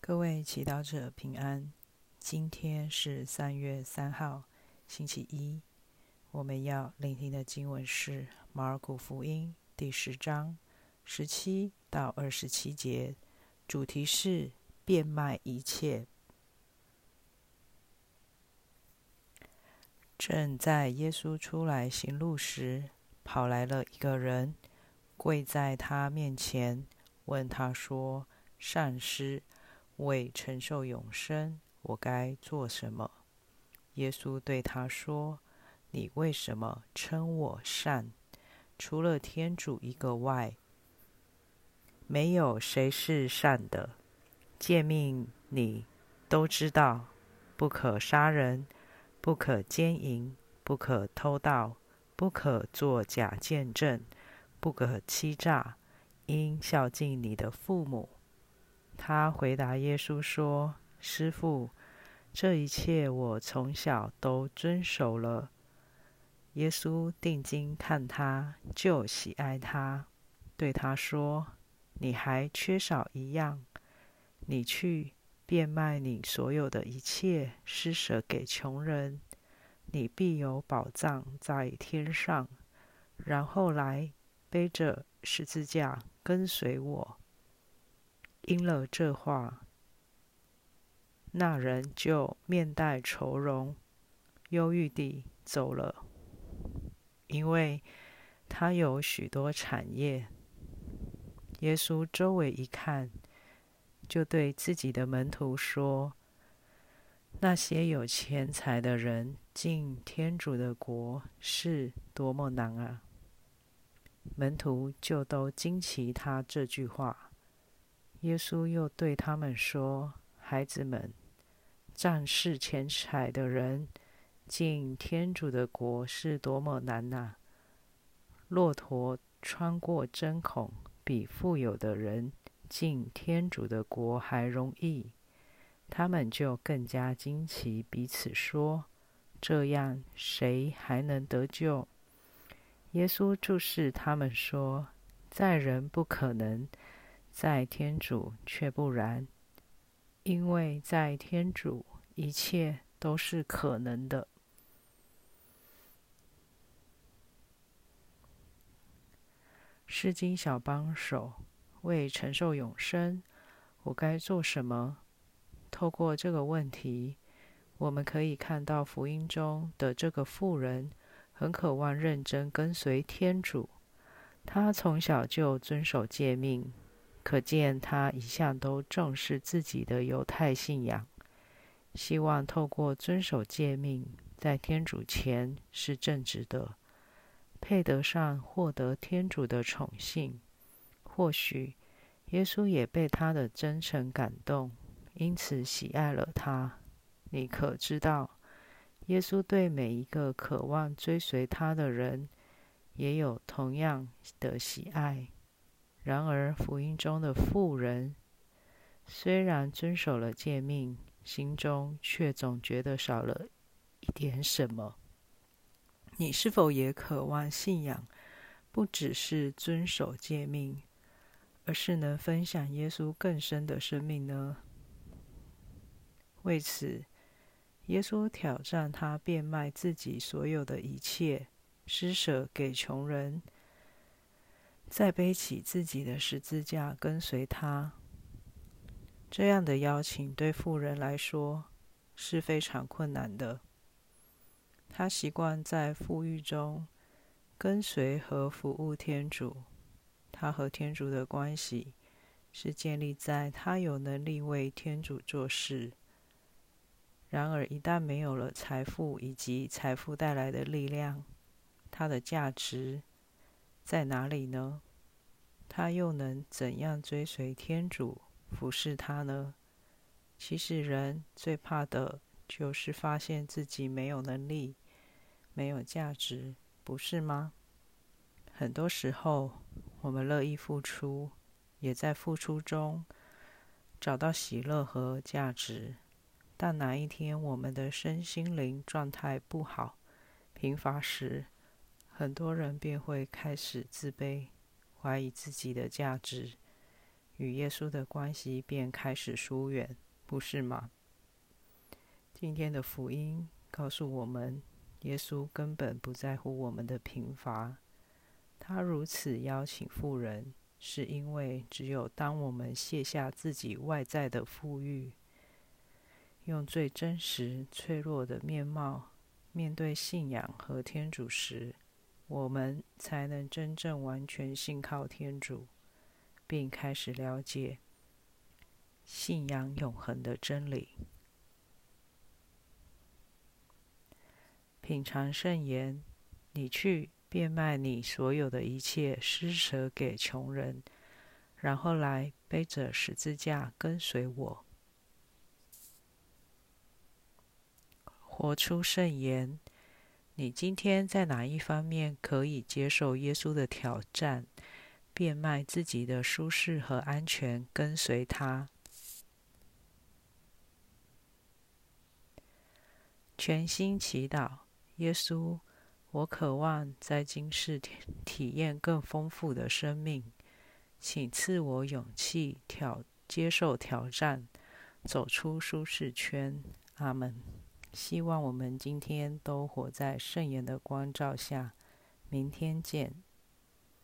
各位祈祷者平安，今天是3月3号，星期一。我们要聆听的经文是马尔谷福音第10章17到27节，主题是变卖一切。正在耶稣出来行路时，跑来了一个人，跪在他面前，问他说：“善师，为承受永生，我该做什么？”耶稣对他说：“你为什么称我善？除了天主一个外，没有谁是善的。诫命你都知道：不可杀人，不可奸淫，不可偷盗，不可作假见证，不可欺诈，应孝敬你的父母。”他回答耶稣说：“师父，这一切我从小都遵守了。”耶稣定睛看他，就喜爱他，对他说：“你还缺少一样，你去变卖你所有的一切，施舍给穷人，你必有宝藏在天上。然后来背着十字架跟随我。”应了这话，那人就面带愁容，忧郁地走了，因为他有许多产业。耶稣周围一看，就对自己的门徒说：“那些有钱财的人进天主的国是多么难啊！”门徒就都惊奇他这句话。耶稣又对他们说：“孩子们，仗势钱财的人进天主的国是多么难啊！骆驼穿过针孔，比富有的人进天主的国还容易。”他们就更加惊奇，彼此说：“这样，谁还能得救？”耶稣注视他们说：“在人不可能，在天主却不然，因为在天主一切都是可能的。”诗经小帮手，为承受永生，我该做什么？透过这个问题，我们可以看到福音中的这个妇人很渴望认真跟随天主。她从小就遵守诫命，可见她一向都重视自己的犹太信仰，希望透过遵守诫命，在天主前是正直的，配得上获得天主的宠幸。或许耶稣也被他的真诚感动，因此喜爱了他。你可知道，耶稣对每一个渴望追随他的人也有同样的喜爱。然而福音中的妇人虽然遵守了诫命，心中却总觉得少了一点什么。你是否也渴望信仰不只是遵守诫命，而是能分享耶稣更深的生命呢？为此，耶稣挑战他变卖自己所有的一切，施舍给穷人，再背起自己的十字架跟随他。这样的邀请对妇人来说是非常困难的。她习惯在富裕中跟随和服务天主，她和天主的关系是建立在她有能力为天主做事。然而一旦没有了财富以及财富带来的力量，她的价值在哪里呢？她又能怎样追随天主，服侍他呢？其实人最怕的就是发现自己没有能力，没有价值，不是吗？很多时候我们乐意付出，也在付出中找到喜乐和价值，但哪一天我们的身心灵状态不好、贫乏时，很多人便会开始自卑，怀疑自己的价值， 与耶稣的关系便开始疏远，不是吗？今天的福音告诉我们，耶稣根本不在乎我们的贫乏。他如此邀请富人，是因为只有当我们卸下自己外在的富裕，用最真实、脆弱的面貌面对信仰和天主时，我们才能真正完全信靠天主，并开始了解信仰永恒的真理。品尝圣言，你去变卖你所有的一切，施舍给穷人，然后来背着十字架跟随我。活出圣言，你今天在哪一方面可以接受耶稣的挑战，变卖自己的舒适和安全，跟随他？全心祈祷，耶稣，我渴望在今世体验更丰富的生命，请赐我勇气接受挑战，走出舒适圈。阿们。希望我们今天都活在圣言的光照下。明天见。